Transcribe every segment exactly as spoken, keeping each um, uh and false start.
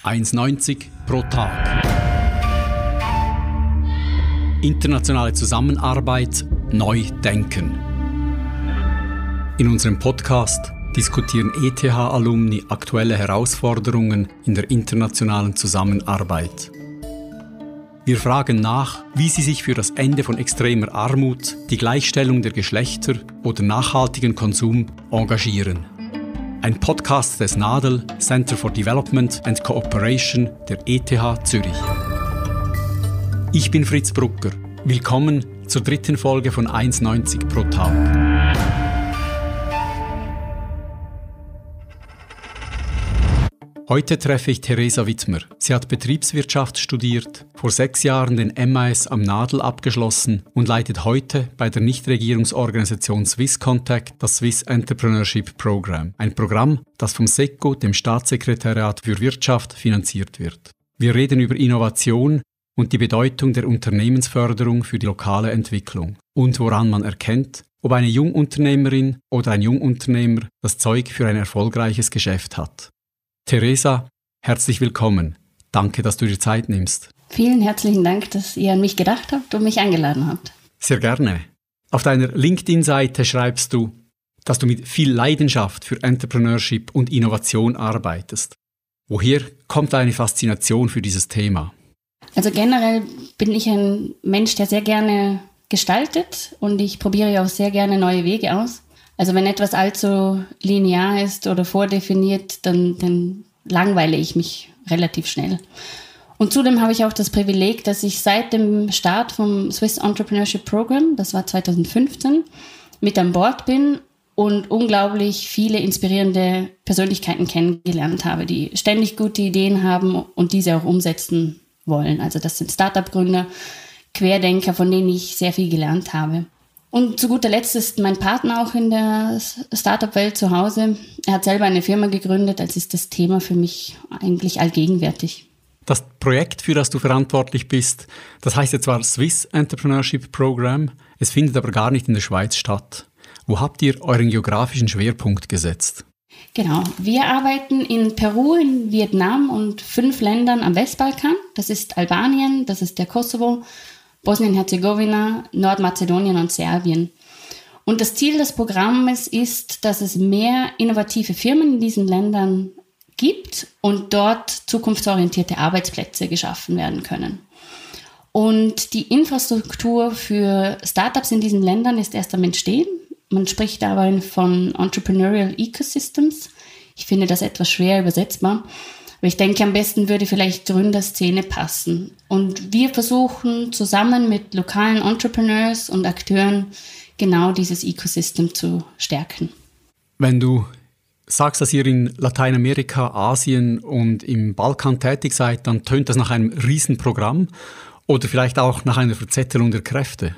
eins Komma neunzig pro Tag. Internationale Zusammenarbeit neu denken. In unserem Podcast diskutieren E T H-Alumni aktuelle Herausforderungen in der internationalen Zusammenarbeit. Wir fragen nach, wie sie sich für das Ende von extremer Armut, die Gleichstellung der Geschlechter oder nachhaltigen Konsum engagieren. Ein Podcast des NADEL, Center for Development and Cooperation der E T H Zürich. Ich bin Fritz Brucker. Willkommen zur dritten Folge von eins Komma neunzig pro Tag. Heute treffe ich Theresa Wittmer. Sie hat Betriebswirtschaft studiert, vor sechs Jahren den M A S am NADEL abgeschlossen und leitet heute bei der Nichtregierungsorganisation Swisscontact das Swiss Entrepreneurship Program, ein Programm, das vom SECO, dem Staatssekretariat für Wirtschaft, finanziert wird. Wir reden über Innovation und die Bedeutung der Unternehmensförderung für die lokale Entwicklung und woran man erkennt, ob eine Jungunternehmerin oder ein Jungunternehmer das Zeug für ein erfolgreiches Geschäft hat. Theresa, herzlich willkommen. Danke, dass du dir Zeit nimmst. Vielen herzlichen Dank, dass ihr an mich gedacht habt und mich eingeladen habt. Sehr gerne. Auf deiner LinkedIn-Seite schreibst du, dass du mit viel Leidenschaft für Entrepreneurship und Innovation arbeitest. Woher kommt deine Faszination für dieses Thema? Also generell bin ich ein Mensch, der sehr gerne gestaltet und ich probiere ja auch sehr gerne neue Wege aus. Also wenn etwas allzu linear ist oder vordefiniert, dann, dann langweile ich mich relativ schnell. Und zudem habe ich auch das Privileg, dass ich seit dem Start vom Swiss Entrepreneurship Program, das war zweitausendfünfzehn, mit an Bord bin und unglaublich viele inspirierende Persönlichkeiten kennengelernt habe, die ständig gute Ideen haben und diese auch umsetzen wollen. Also das sind Start-up-Gründer, Querdenker, von denen ich sehr viel gelernt habe. Und zu guter Letzt ist mein Partner auch in der Startup-Welt zu Hause. Er hat selber eine Firma gegründet, also ist das Thema für mich eigentlich allgegenwärtig. Das Projekt, für das du verantwortlich bist, das heißt jetzt zwar Swiss Entrepreneurship Program, es findet aber gar nicht in der Schweiz statt. Wo habt ihr euren geografischen Schwerpunkt gesetzt? Genau, wir arbeiten in Peru, in Vietnam und fünf Ländern am Westbalkan. Das ist Albanien, das ist der Kosovo, Bosnien-Herzegowina, Nordmazedonien und Serbien. Und das Ziel des Programmes ist, dass es mehr innovative Firmen in diesen Ländern gibt und dort zukunftsorientierte Arbeitsplätze geschaffen werden können. Und die Infrastruktur für Startups in diesen Ländern ist erst am Entstehen. Man spricht dabei von Entrepreneurial Ecosystems. Ich finde das etwas schwer übersetzbar. Aber ich denke, am besten würde vielleicht Gründerszene passen. Und wir versuchen zusammen mit lokalen Entrepreneurs und Akteuren genau dieses Ecosystem zu stärken. Wenn du sagst, dass ihr in Lateinamerika, Asien und im Balkan tätig seid, dann tönt das nach einem Riesenprogramm oder vielleicht auch nach einer Verzettelung der Kräfte?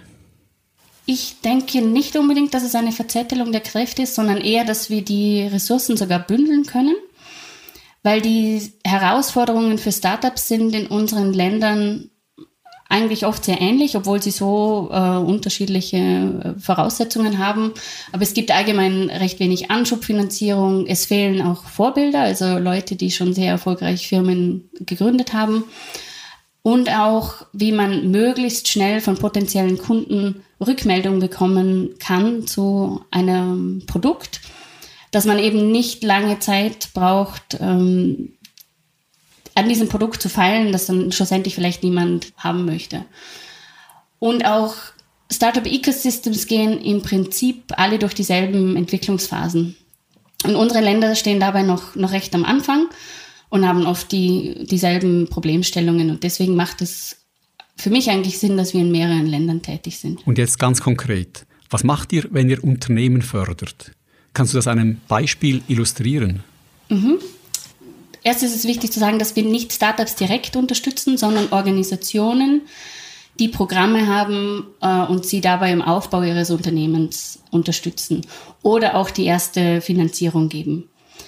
Ich denke nicht unbedingt, dass es eine Verzettelung der Kräfte ist, sondern eher, dass wir die Ressourcen sogar bündeln können. Weil die Herausforderungen für Startups sind in unseren Ländern eigentlich oft sehr ähnlich, obwohl sie so äh, unterschiedliche äh, Voraussetzungen haben. Aber es gibt allgemein recht wenig Anschubfinanzierung. Es fehlen auch Vorbilder, also Leute, die schon sehr erfolgreich Firmen gegründet haben. Und auch, wie man möglichst schnell von potenziellen Kunden Rückmeldung bekommen kann zu einem Produkt, dass man eben nicht lange Zeit braucht, ähm, an diesem Produkt zu feilen, das dann schlussendlich vielleicht niemand haben möchte. Und auch Startup-Ecosystems gehen im Prinzip alle durch dieselben Entwicklungsphasen. Und unsere Länder stehen dabei noch, noch recht am Anfang und haben oft die, dieselben Problemstellungen. Und deswegen macht es für mich eigentlich Sinn, dass wir in mehreren Ländern tätig sind. Und jetzt ganz konkret, was macht ihr, wenn ihr Unternehmen fördert? Kannst du das an einem Beispiel illustrieren? Mhm. Erst ist es wichtig zu sagen, dass wir nicht Startups direkt unterstützen, sondern Organisationen, die Programme haben äh, und sie dabei im Aufbau ihres Unternehmens unterstützen oder auch die erste Finanzierung geben.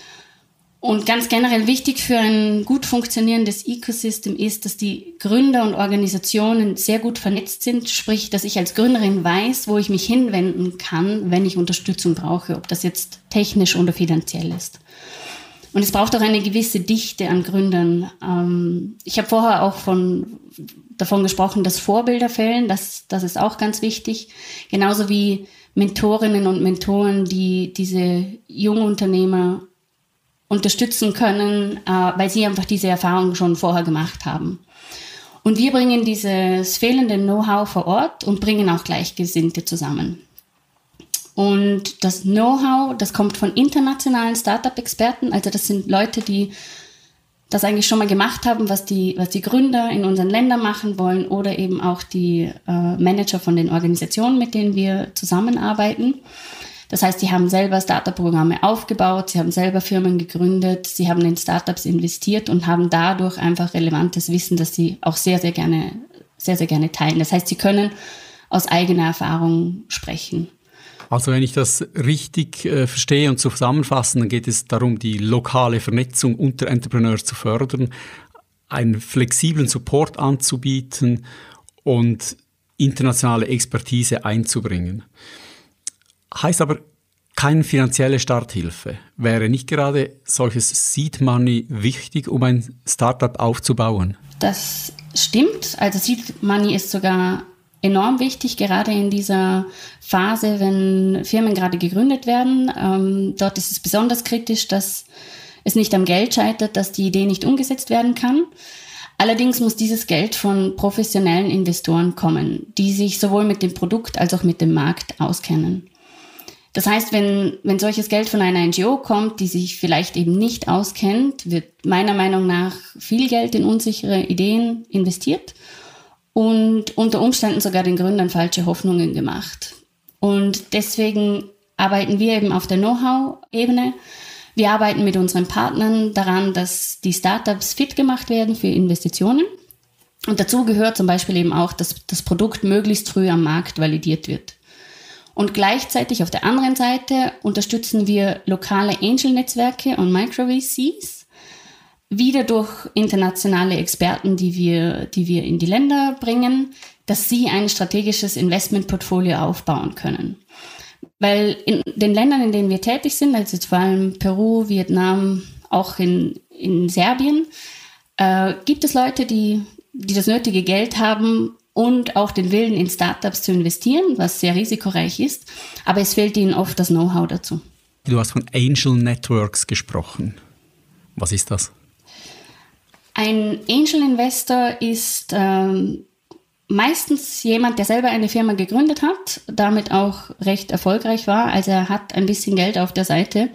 Und ganz generell wichtig für ein gut funktionierendes Ecosystem ist, dass die Gründer und Organisationen sehr gut vernetzt sind, sprich, dass ich als Gründerin weiß, wo ich mich hinwenden kann, wenn ich Unterstützung brauche, ob das jetzt technisch oder finanziell ist. Und es braucht auch eine gewisse Dichte an Gründern. Ähm, ich habe vorher auch von, davon gesprochen, dass Vorbilder fehlen, das, das ist auch ganz wichtig. Genauso wie Mentorinnen und Mentoren, die diese Jungunternehmer unterstützen können, äh, weil sie einfach diese Erfahrung schon vorher gemacht haben. Und wir bringen dieses fehlende Know-how vor Ort und bringen auch Gleichgesinnte zusammen. Und das Know-how, das kommt von internationalen Startup-Experten, also das sind Leute, die das eigentlich schon mal gemacht haben, was die, was die Gründer in unseren Ländern machen wollen oder eben auch die äh, Manager von den Organisationen, mit denen wir zusammenarbeiten. Das heißt, die haben selber Startup-Programme aufgebaut, sie haben selber Firmen gegründet, sie haben in Startups investiert und haben dadurch einfach relevantes Wissen, das sie auch sehr, sehr gerne, sehr, sehr gerne teilen. Das heißt, sie können aus eigener Erfahrung sprechen. Also wenn ich das richtig äh, verstehe und zusammenfasse, dann geht es darum, die lokale Vernetzung unter Entrepreneurs zu fördern, einen flexiblen Support anzubieten und internationale Expertise einzubringen. Heißt aber keine finanzielle Starthilfe. Wäre nicht gerade solches Seed Money wichtig, um ein Startup aufzubauen? Das stimmt. Also Seed Money ist sogar enorm wichtig, gerade in dieser Phase, wenn Firmen gerade gegründet werden. Ähm, dort ist es besonders kritisch, dass es nicht am Geld scheitert, dass die Idee nicht umgesetzt werden kann. Allerdings muss dieses Geld von professionellen Investoren kommen, die sich sowohl mit dem Produkt als auch mit dem Markt auskennen. Das heißt, wenn, wenn solches Geld von einer N G O kommt, die sich vielleicht eben nicht auskennt, wird meiner Meinung nach viel Geld in unsichere Ideen investiert und unter Umständen sogar den Gründern falsche Hoffnungen gemacht. Und deswegen arbeiten wir eben auf der Know-how-Ebene. Wir arbeiten mit unseren Partnern daran, dass die Startups fit gemacht werden für Investitionen. Und dazu gehört zum Beispiel eben auch, dass das Produkt möglichst früh am Markt validiert wird. Und gleichzeitig auf der anderen Seite unterstützen wir lokale Angel-Netzwerke und Micro-V Cs, wieder durch internationale Experten, die wir, die wir in die Länder bringen, dass sie ein strategisches Investmentportfolio aufbauen können. Weil in den Ländern, in denen wir tätig sind, also jetzt vor allem Peru, Vietnam, auch in, in Serbien, äh, gibt es Leute, die, die das nötige Geld haben und auch den Willen, in Startups zu investieren, was sehr risikoreich ist, aber es fehlt ihnen oft das Know-how dazu. Du hast von Angel Networks gesprochen. Was ist das? Ein Angel Investor ist ähm, meistens jemand, der selber eine Firma gegründet hat, damit auch recht erfolgreich war. Also er hat ein bisschen Geld auf der Seite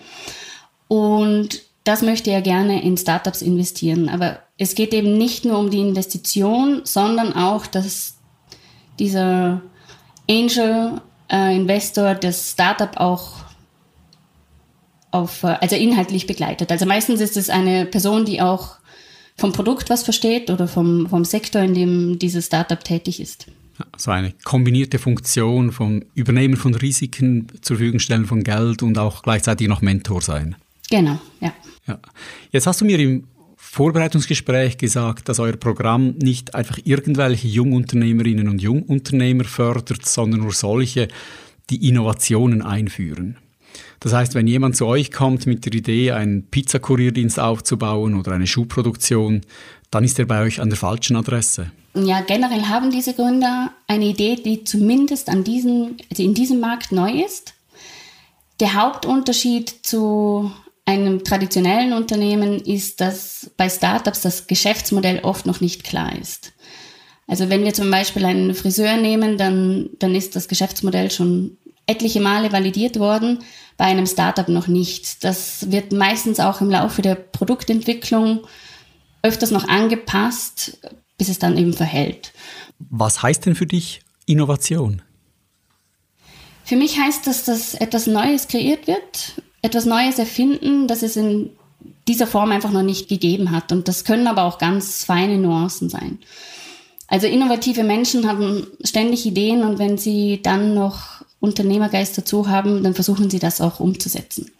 und das möchte er gerne in Startups investieren. Aber es geht eben nicht nur um die Investition, sondern auch, dass dieser Angel äh, Investor das Startup auch auf, also inhaltlich begleitet. Also meistens ist es eine Person, die auch vom Produkt was versteht oder vom, vom Sektor, in dem dieses Startup tätig ist. So eine kombinierte Funktion vom Übernehmen von Risiken, zur Verfügung stellen von Geld und auch gleichzeitig noch Mentor sein. Genau, ja. ja. Jetzt hast du mir im Vorbereitungsgespräch gesagt, dass euer Programm nicht einfach irgendwelche Jungunternehmerinnen und Jungunternehmer fördert, sondern nur solche, die Innovationen einführen. Das heißt, wenn jemand zu euch kommt mit der Idee, einen Pizzakurierdienst aufzubauen oder eine Schuhproduktion, dann ist er bei euch an der falschen Adresse. Ja, generell haben diese Gründer eine Idee, die zumindest an diesem, also in diesem Markt neu ist. Der Hauptunterschied zu einem traditionellen Unternehmen ist, dass bei Startups das Geschäftsmodell oft noch nicht klar ist. Also wenn wir zum Beispiel einen Friseur nehmen, dann, dann ist das Geschäftsmodell schon etliche Male validiert worden, bei einem Startup noch nicht. Das wird meistens auch im Laufe der Produktentwicklung öfters noch angepasst, bis es dann eben verhält. Was heißt denn für dich Innovation? Für mich heißt das, dass etwas Neues kreiert wird, etwas Neues erfinden, das es in dieser Form einfach noch nicht gegeben hat. Und das können aber auch ganz feine Nuancen sein. Also innovative Menschen haben ständig Ideen und wenn sie dann noch Unternehmergeist dazu haben, dann versuchen sie das auch umzusetzen.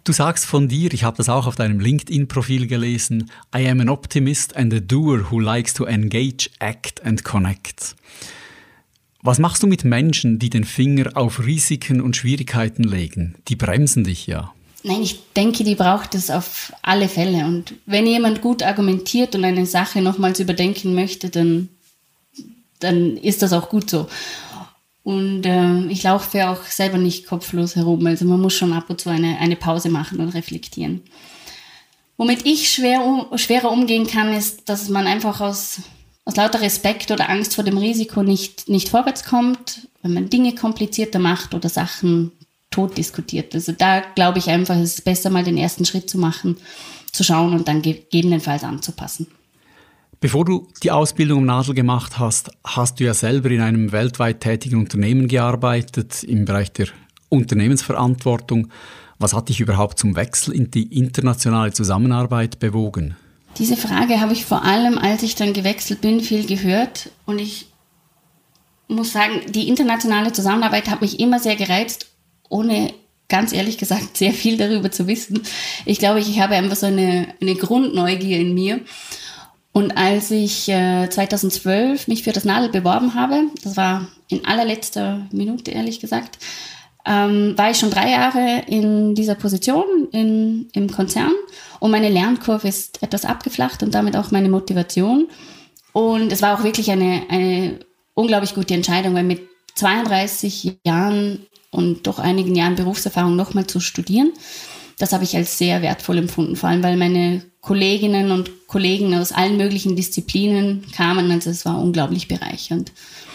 Du sagst von dir, ich habe das auch auf deinem LinkedIn-Profil gelesen, I am an optimist and a doer who likes to engage, act and connect. Was machst du mit Menschen, die den Finger auf Risiken und Schwierigkeiten legen? Die bremsen dich ja. Nein, ich denke, die braucht es auf alle Fälle. Und wenn jemand gut argumentiert und eine Sache nochmals überdenken möchte, dann, dann ist das auch gut so. Und äh, ich laufe ja auch selber nicht kopflos herum. Also man muss schon ab und zu eine, eine Pause machen und reflektieren. Womit ich schwer, um, schwerer umgehen kann, ist, dass man einfach aus, aus lauter Respekt oder Angst vor dem Risiko nicht, nicht vorwärts kommt, wenn man Dinge komplizierter macht oder Sachen tot diskutiert. Also da glaube ich einfach, es ist besser, mal den ersten Schritt zu machen, zu schauen und dann gegebenenfalls anzupassen. Bevor du die Ausbildung um Nadel gemacht hast, hast du ja selber in einem weltweit tätigen Unternehmen gearbeitet, im Bereich der Unternehmensverantwortung. Was hat dich überhaupt zum Wechsel in die internationale Zusammenarbeit bewogen? Diese Frage habe ich vor allem, als ich dann gewechselt bin, viel gehört. Und ich muss sagen, die internationale Zusammenarbeit hat mich immer sehr gereizt, ohne ganz ehrlich gesagt sehr viel darüber zu wissen. Ich glaube, ich habe einfach so eine, eine Grundneugier in mir. Und als ich äh, zweitausendzwölf mich für das Nadel beworben habe, das war in allerletzter Minute, ehrlich gesagt, ähm, war ich schon drei Jahre in dieser Position in, im Konzern und meine Lernkurve ist etwas abgeflacht und damit auch meine Motivation. Und es war auch wirklich eine, eine unglaublich gute Entscheidung, weil mit zweiunddreißig Jahren und doch einigen Jahren Berufserfahrung nochmal zu studieren, das habe ich als sehr wertvoll empfunden, vor allem weil meine Kolleginnen und Kollegen aus allen möglichen Disziplinen kamen, also es war unglaublich bereichernd.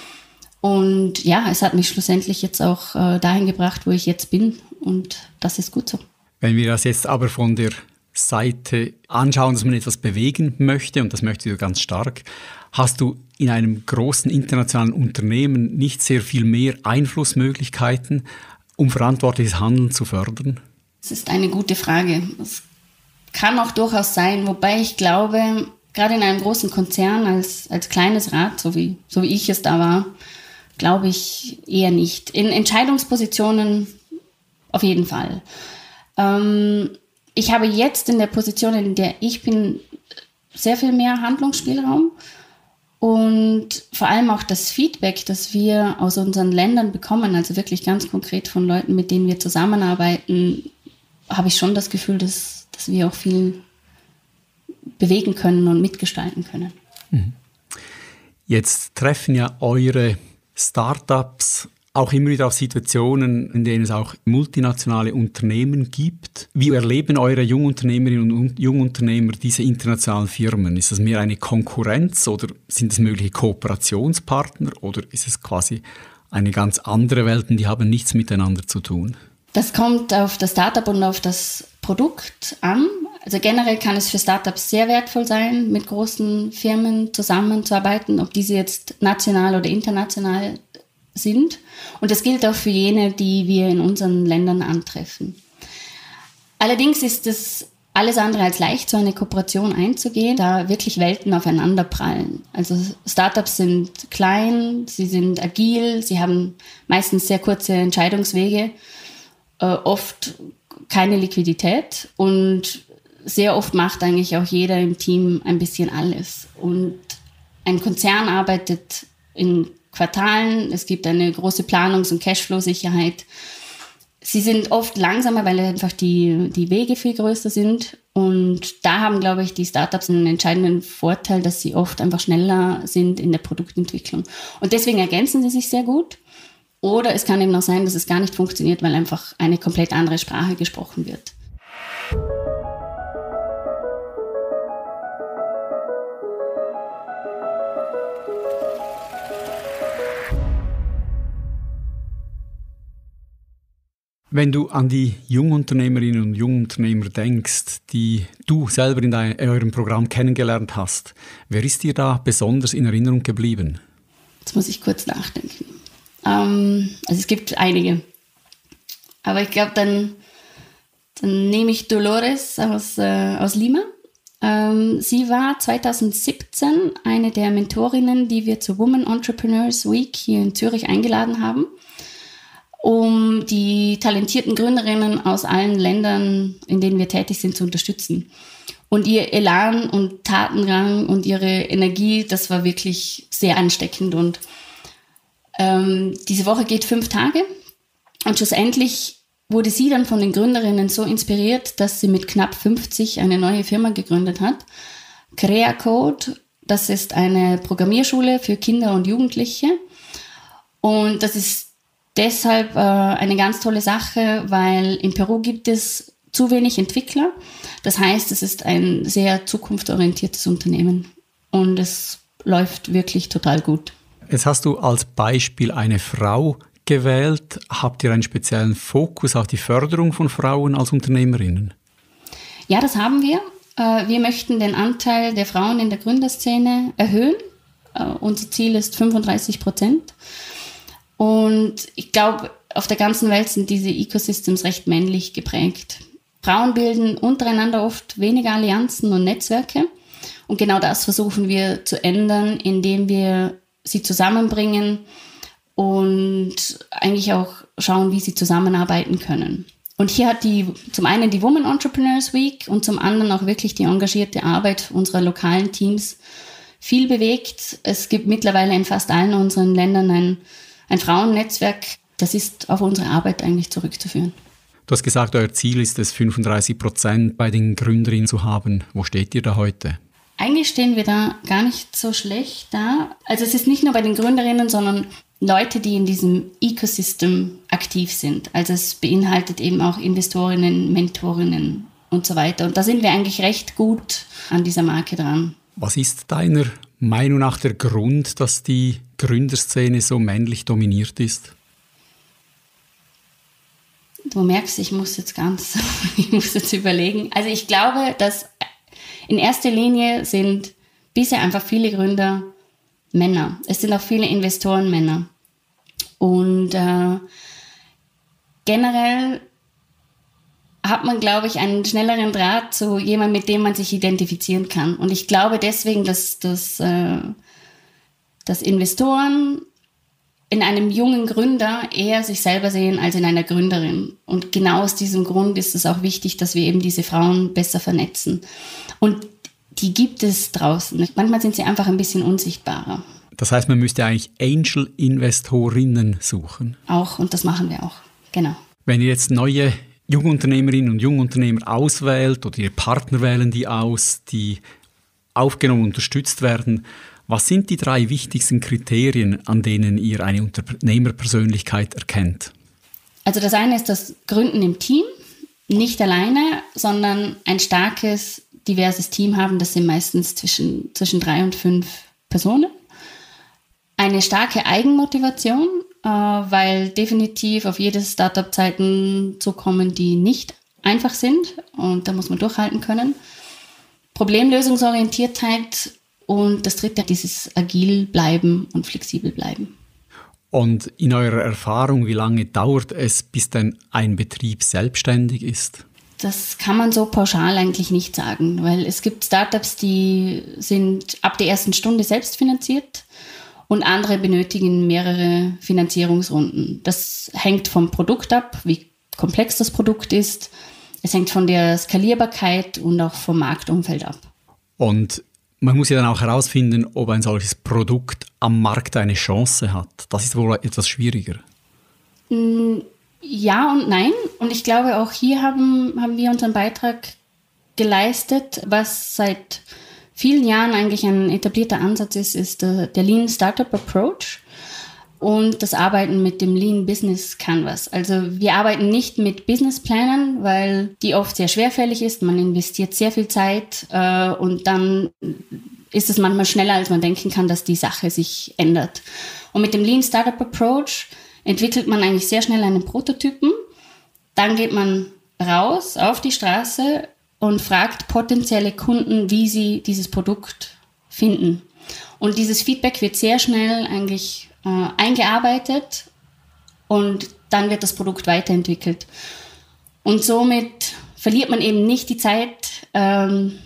Und ja, es hat mich schlussendlich jetzt auch äh, dahin gebracht, wo ich jetzt bin und das ist gut so. Wenn wir das jetzt aber von der Seite anschauen, dass man etwas bewegen möchte, und das möchtest du ganz stark, hast du in einem großen internationalen Unternehmen nicht sehr viel mehr Einflussmöglichkeiten, um verantwortliches Handeln zu fördern? Das ist eine gute Frage. Es kann auch durchaus sein, wobei ich glaube, gerade in einem großen Konzern als, als kleines Rad, so wie, so wie ich es da war, glaube ich eher nicht. In Entscheidungspositionen auf jeden Fall. Ähm, ich habe jetzt in der Position, in der ich bin, sehr viel mehr Handlungsspielraum und vor allem auch das Feedback, das wir aus unseren Ländern bekommen, also wirklich ganz konkret von Leuten, mit denen wir zusammenarbeiten, habe ich schon das Gefühl, dass, dass wir auch viel bewegen können und mitgestalten können. Jetzt treffen ja eure Startups auch immer wieder auf Situationen, in denen es auch multinationale Unternehmen gibt. Wie erleben eure Jungunternehmerinnen und Jungunternehmer diese internationalen Firmen? Ist das mehr eine Konkurrenz oder sind es mögliche Kooperationspartner oder ist es quasi eine ganz andere Welt und die haben nichts miteinander zu tun? Das kommt auf das Startup und auf das Produkt an. Also generell kann es für Startups sehr wertvoll sein, mit großen Firmen zusammenzuarbeiten, ob diese jetzt national oder international sind. Und das gilt auch für jene, die wir in unseren Ländern antreffen. Allerdings ist es alles andere als leicht, so eine Kooperation einzugehen, da wirklich Welten aufeinanderprallen. Also Startups sind klein, sie sind agil, sie haben meistens sehr kurze Entscheidungswege, äh, oft keine Liquidität und sehr oft macht eigentlich auch jeder im Team ein bisschen alles. Und ein Konzern arbeitet in Quartalen, es gibt eine große Planungs- und Cashflow-Sicherheit. Sie sind oft langsamer, weil einfach die, die Wege viel größer sind. Und da haben, glaube ich, die Startups einen entscheidenden Vorteil, dass sie oft einfach schneller sind in der Produktentwicklung. Und deswegen ergänzen sie sich sehr gut. Oder es kann eben auch sein, dass es gar nicht funktioniert, weil einfach eine komplett andere Sprache gesprochen wird. Wenn du an die Jungunternehmerinnen und Jungunternehmer denkst, die du selber in dein, eurem Programm kennengelernt hast, wer ist dir da besonders in Erinnerung geblieben? Jetzt muss ich kurz nachdenken. Ähm, also es gibt einige. Aber ich glaube, dann, dann nehme ich Dolores aus, äh, aus Lima. Ähm, sie war zweitausendsiebzehn eine der Mentorinnen, die wir zur Women Entrepreneurs Week hier in Zürich eingeladen haben. um die talentierten Gründerinnen aus allen Ländern, in denen wir tätig sind, zu unterstützen. Und ihr Elan und Tatendrang und ihre Energie, das war wirklich sehr ansteckend. Und ähm, diese Woche geht fünf Tage und schlussendlich wurde sie dann von den Gründerinnen so inspiriert, dass sie mit knapp fünfzig eine neue Firma gegründet hat. CreaCode, das ist eine Programmierschule für Kinder und Jugendliche. Und das ist deshalb äh, eine ganz tolle Sache, weil in Peru gibt es zu wenig Entwickler. Das heißt, es ist ein sehr zukunftsorientiertes Unternehmen und es läuft wirklich total gut. Jetzt hast du als Beispiel eine Frau gewählt. Habt ihr einen speziellen Fokus auf die Förderung von Frauen als Unternehmerinnen? Ja, das haben wir. Wir möchten den Anteil der Frauen in der Gründerszene erhöhen. Unser Ziel ist fünfunddreißig Prozent. Und ich glaube, auf der ganzen Welt sind diese Ecosystems recht männlich geprägt. Frauen bilden untereinander oft weniger Allianzen und Netzwerke. Und genau das versuchen wir zu ändern, indem wir sie zusammenbringen und eigentlich auch schauen, wie sie zusammenarbeiten können. Und hier hat die zum einen die Women Entrepreneurs Week und zum anderen auch wirklich die engagierte Arbeit unserer lokalen Teams viel bewegt. Es gibt mittlerweile in fast allen unseren Ländern ein, ein Frauennetzwerk. Das ist auf unsere Arbeit eigentlich zurückzuführen. Du hast gesagt, euer Ziel ist es, fünfunddreißig Prozent bei den Gründerinnen zu haben. Wo steht ihr da heute? Eigentlich stehen wir da gar nicht so schlecht da. Also es ist nicht nur bei den Gründerinnen, sondern Leute, die in diesem Ecosystem aktiv sind. Also es beinhaltet eben auch Investorinnen, Mentorinnen und so weiter. Und da sind wir eigentlich recht gut an dieser Marke dran. Was ist deiner Meinung nach der Grund, dass die Gründerszene so männlich dominiert ist? Du merkst, ich muss jetzt ganz, ich muss jetzt überlegen. Also ich glaube, dass in erster Linie sind bisher einfach viele Gründer Männer. Es sind auch viele Investoren Männer. Und äh, generell hat man, glaube ich, einen schnelleren Draht zu jemandem, mit dem man sich identifizieren kann. Und ich glaube deswegen, dass, dass, äh, dass Investoren in einem jungen Gründer eher sich selber sehen als in einer Gründerin. Und genau aus diesem Grund ist es auch wichtig, dass wir eben diese Frauen besser vernetzen. Und die gibt es draußen. Manchmal sind sie einfach ein bisschen unsichtbarer. Das heißt, man müsste eigentlich Angel-Investorinnen suchen. Auch, und das machen wir auch, genau. Wenn ihr jetzt neue Jungunternehmerinnen und Jungunternehmer auswählt oder ihr Partner wählen die aus, die aufgenommen und unterstützt werden, was sind die drei wichtigsten Kriterien, an denen ihr eine Unternehmerpersönlichkeit erkennt? Also das eine ist das Gründen im Team, nicht alleine, sondern ein starkes, diverses Team haben. Das sind meistens zwischen, zwischen drei und fünf Personen. Eine starke Eigenmotivation, äh, weil definitiv auf jedes Startup Zeiten zukommen, die nicht einfach sind und da muss man durchhalten können. Problemlösungsorientiertheit und das dritte, dieses agil bleiben und flexibel bleiben. Und in eurer Erfahrung, wie lange dauert es, bis denn ein Betrieb selbstständig ist? Das kann man so pauschal eigentlich nicht sagen, weil es gibt Startups, die sind ab der ersten Stunde selbst finanziert und andere benötigen mehrere Finanzierungsrunden. Das hängt vom Produkt ab, wie komplex das Produkt ist. Es hängt von der Skalierbarkeit und auch vom Marktumfeld ab. Und man muss ja dann auch herausfinden, ob ein solches Produkt am Markt eine Chance hat. Das ist wohl etwas schwieriger. Ja und nein. Und ich glaube, auch hier haben, haben wir unseren Beitrag geleistet. Was seit vielen Jahren eigentlich ein etablierter Ansatz ist, ist der, der Lean Startup Approach und das Arbeiten mit dem Lean Business Canvas. Also wir arbeiten nicht mit Businessplänen, weil die oft sehr schwerfällig ist. Man investiert sehr viel Zeit äh, und dann ist es manchmal schneller, als man denken kann, dass die Sache sich ändert. Und mit dem Lean Startup Approach entwickelt man eigentlich sehr schnell einen Prototypen. Dann geht man raus auf die Straße und fragt potenzielle Kunden, wie sie dieses Produkt finden. Und dieses Feedback wird sehr schnell eigentlich äh, eingearbeitet und dann wird das Produkt weiterentwickelt. Und somit verliert man eben nicht die Zeit, ähm,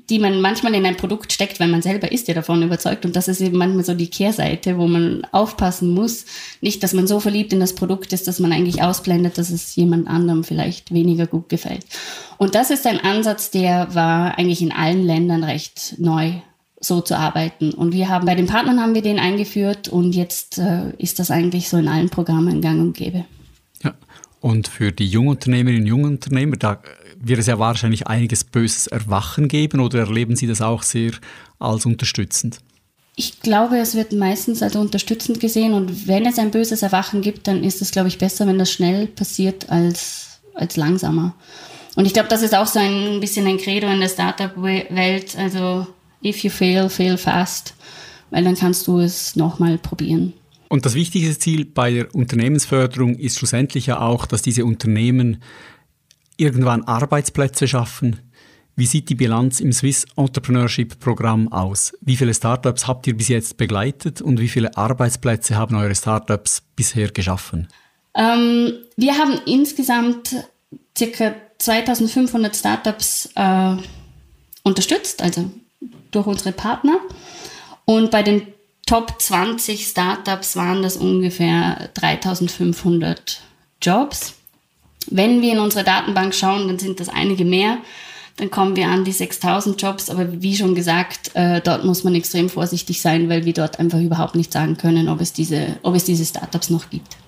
die man manchmal in ein Produkt steckt, weil man selber ist ja davon überzeugt. Und das ist eben manchmal so die Kehrseite, wo man aufpassen muss. Nicht, dass man so verliebt in das Produkt ist, dass man eigentlich ausblendet, dass es jemand anderem vielleicht weniger gut gefällt. Und das ist ein Ansatz, der war eigentlich in allen Ländern recht neu, so zu arbeiten. Und wir haben, bei den Partnern haben wir den eingeführt und jetzt äh, ist das eigentlich so in allen Programmen gang und gäbe. Ja, und für die Jungunternehmerinnen und Jungunternehmer, da wird es ja wahrscheinlich einiges böses Erwachen geben, oder erleben Sie das auch sehr als unterstützend? Ich glaube, es wird meistens als unterstützend gesehen, und wenn es ein böses Erwachen gibt, dann ist es, glaube ich, besser, wenn das schnell passiert als, als langsamer. Und ich glaube, das ist auch so ein bisschen ein Credo in der Startup-Welt, also if you fail, fail fast, weil dann kannst du es nochmal probieren. Und das wichtigste Ziel bei der Unternehmensförderung ist schlussendlich ja auch, dass diese Unternehmen irgendwann Arbeitsplätze schaffen. Wie sieht die Bilanz im Swiss Entrepreneurship Programm aus? Wie viele Startups habt ihr bis jetzt begleitet und wie viele Arbeitsplätze haben eure Startups bisher geschaffen? Ähm, wir haben insgesamt ca. zweitausendfünfhundert Startups äh, unterstützt, also durch unsere Partner. Und bei den Top zwanzig Startups waren das ungefähr dreitausendfünfhundert Jobs. Wenn wir in unsere Datenbank schauen, dann sind das einige mehr. Dann kommen wir an die sechstausend Jobs. Aber wie schon gesagt, äh, dort muss man extrem vorsichtig sein, weil wir dort einfach überhaupt nicht sagen können, ob es diese, ob es diese Startups noch gibt.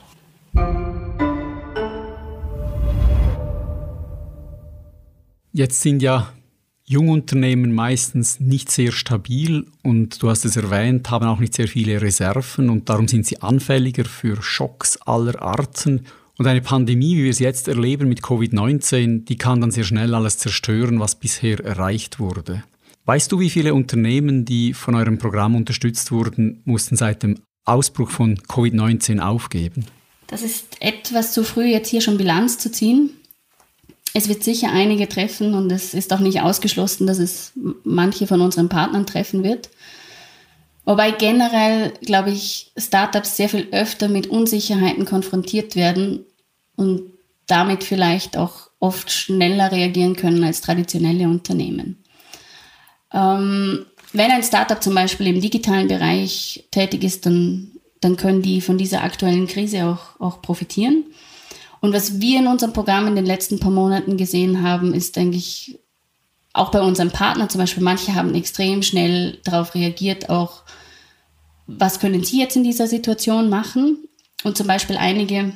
Jetzt sind ja Jungunternehmen meistens nicht sehr stabil und du hast es erwähnt, haben auch nicht sehr viele Reserven und darum sind sie anfälliger für Schocks aller Arten. Und eine Pandemie, wie wir es jetzt erleben mit Covid neunzehn, die kann dann sehr schnell alles zerstören, was bisher erreicht wurde. Weißt du, wie viele Unternehmen, die von eurem Programm unterstützt wurden, mussten seit dem Ausbruch von Covid neunzehn aufgeben? Das ist etwas zu früh, jetzt hier schon Bilanz zu ziehen. Es wird sicher einige treffen und es ist auch nicht ausgeschlossen, dass es manche von unseren Partnern treffen wird. Wobei generell, glaube ich, Startups sehr viel öfter mit Unsicherheiten konfrontiert werden und damit vielleicht auch oft schneller reagieren können als traditionelle Unternehmen. Ähm, wenn ein Startup zum Beispiel im digitalen Bereich tätig ist, dann, dann können die von dieser aktuellen Krise auch, auch profitieren. Und was wir in unserem Programm in den letzten paar Monaten gesehen haben, ist eigentlich auch bei unseren Partnern zum Beispiel, manche haben extrem schnell darauf reagiert, auch was können sie jetzt in dieser Situation machen? Und zum Beispiel einige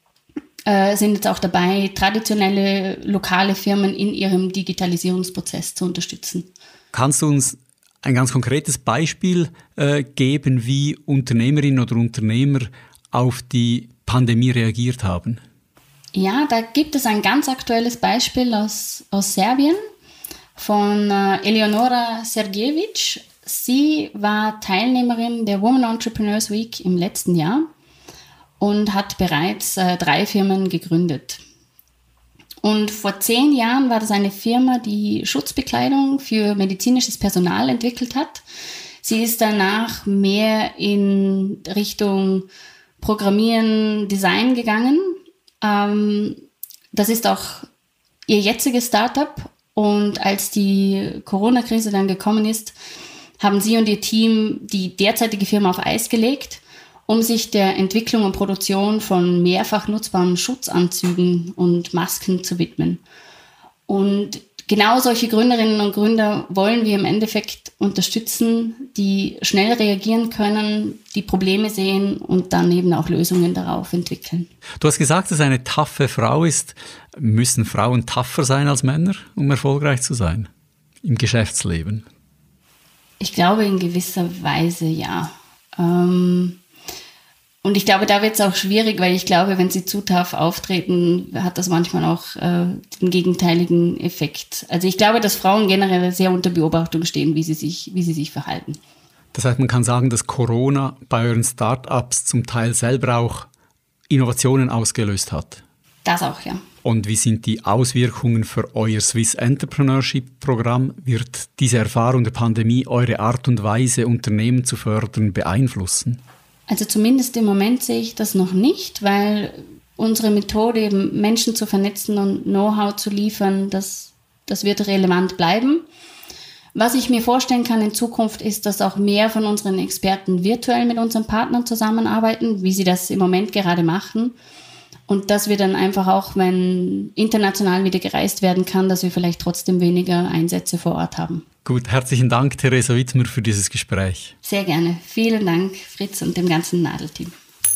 äh, sind jetzt auch dabei, traditionelle lokale Firmen in ihrem Digitalisierungsprozess zu unterstützen. Kannst du uns ein ganz konkretes Beispiel äh, geben, wie Unternehmerinnen oder Unternehmer auf die Pandemie reagiert haben? Ja, da gibt es ein ganz aktuelles Beispiel aus, aus Serbien von äh, Eleonora Sergejevic. Sie war Teilnehmerin der Women Entrepreneurs Week im letzten Jahr und hat bereits äh, drei Firmen gegründet. Und vor zehn Jahren war das eine Firma, die Schutzbekleidung für medizinisches Personal entwickelt hat. Sie ist danach mehr in Richtung Programmieren, Design gegangen. Ähm, das ist auch ihr jetziges Startup. Und als die Corona-Krise dann gekommen ist, haben sie und ihr Team die derzeitige Firma auf Eis gelegt, um sich der Entwicklung und Produktion von mehrfach nutzbaren Schutzanzügen und Masken zu widmen. Und genau solche Gründerinnen und Gründer wollen wir im Endeffekt unterstützen, die schnell reagieren können, die Probleme sehen und dann eben auch Lösungen darauf entwickeln. Du hast gesagt, dass es eine taffe Frau ist. Müssen Frauen tougher sein als Männer, um erfolgreich zu sein im Geschäftsleben? Ich glaube, in gewisser Weise ja. Ähm, und ich glaube, da wird es auch schwierig, weil ich glaube, wenn sie zu tough auftreten, hat das manchmal auch äh, den gegenteiligen Effekt. Also ich glaube, dass Frauen generell sehr unter Beobachtung stehen, wie sie sich, wie sie sich verhalten. Das heißt, man kann sagen, dass Corona bei euren Start-ups zum Teil selber auch Innovationen ausgelöst hat. Das auch, ja. Und wie sind die Auswirkungen für euer Swiss Entrepreneurship Programm? Wird diese Erfahrung der Pandemie eure Art und Weise, Unternehmen zu fördern, beeinflussen? Also zumindest im Moment sehe ich das noch nicht, weil unsere Methode, eben Menschen zu vernetzen und Know-how zu liefern, das, das wird relevant bleiben. Was ich mir vorstellen kann in Zukunft ist, dass auch mehr von unseren Experten virtuell mit unseren Partnern zusammenarbeiten, wie sie das im Moment gerade machen. Und dass wir dann einfach auch, wenn international wieder gereist werden kann, dass wir vielleicht trotzdem weniger Einsätze vor Ort haben. Gut, herzlichen Dank, Theresa Wittmer, für dieses Gespräch. Sehr gerne. Vielen Dank, Fritz und dem ganzen Nadel-Team.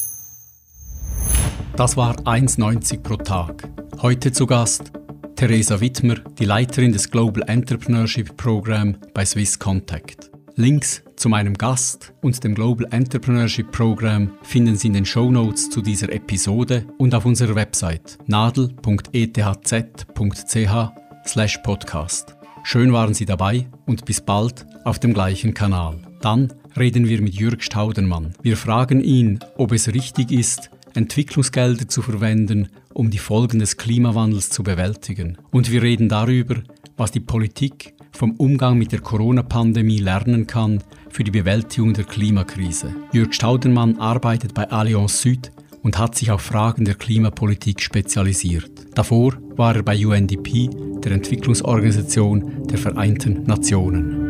Das war eins neunzig pro Tag. Heute zu Gast Theresa Wittmer, die Leiterin des Global Entrepreneurship Program bei Swiss Contact. Links zu meinem Gast und dem Global Entrepreneurship Program finden Sie in den Shownotes zu dieser Episode und auf unserer Website nadel punkt e t h z punkt c h slash podcast. Schön waren Sie dabei und bis bald auf dem gleichen Kanal. Dann reden wir mit Jürg Staudenmann. Wir fragen ihn, ob es richtig ist, Entwicklungsgelder zu verwenden, um die Folgen des Klimawandels zu bewältigen. Und wir reden darüber, was die Politik vom Umgang mit der Corona-Pandemie lernen kann für die Bewältigung der Klimakrise. Jürg Staudenmann arbeitet bei Allianz Süd und hat sich auf Fragen der Klimapolitik spezialisiert. Davor war er bei U N D P, der Entwicklungsorganisation der Vereinten Nationen.